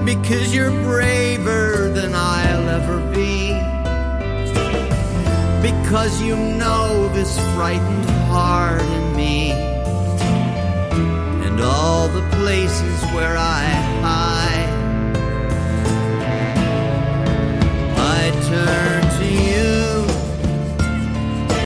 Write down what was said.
because you're braver than I'll ever be, because you know this frightened heart in me, and all the places where I hide.